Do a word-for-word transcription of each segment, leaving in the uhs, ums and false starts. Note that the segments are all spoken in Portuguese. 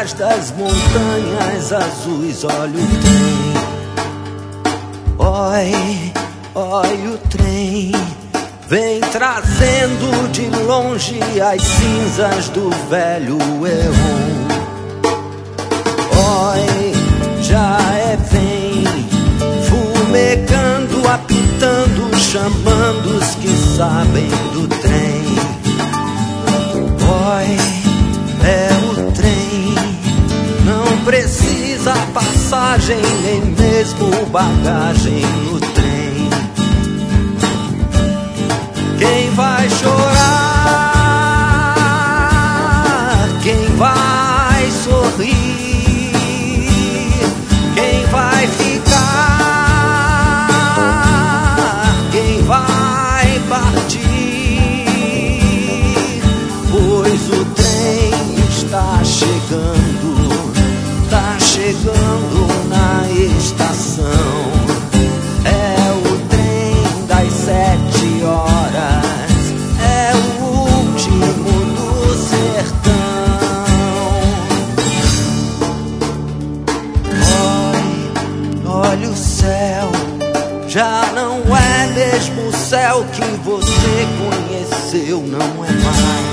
atrás das montanhas azuis, olha o trem. Oi, oi o trem, vem trazendo de longe as cinzas do velho Eon. Oi, já é vem, fumegando, apitando, chamando os que sabem do trem. Oi, é o trem, não precisa passagem, nem mesmo bagagem no trem. Quem vai chorar? Quem vai sorrir? Quem vai ficar? Quem vai partir? Pois o trem está chegando, está chegando na estação. É o trem das sete horas, é o último do sertão. Olha, olha o céu, já não é mesmo o céu que você conheceu, não é mais.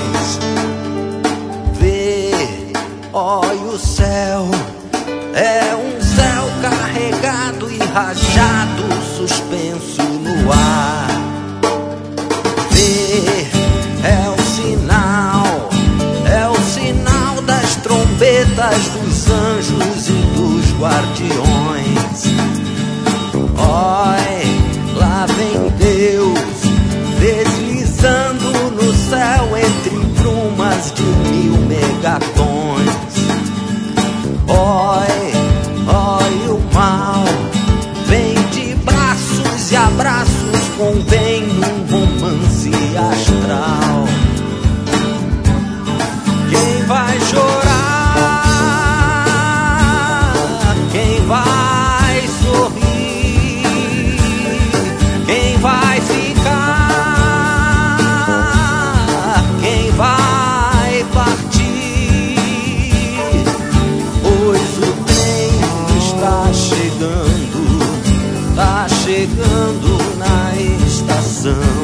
Vê, olha o céu, é um céu carregado e rajado, suspenso no ar. Vê, é o sinal, é o sinal das trombetas dos anjos e dos guardiões. Oi, lá vem Deus, deslizando no céu entre brumas de mil megatons. Oi, oi o mal, vem de braços e abraços, convém num romance astral. Quem vai chorar? Quem vai sorrir? Quem vai ficar? Quem vai partir? Pois o trem está chegando, está chegando na estação.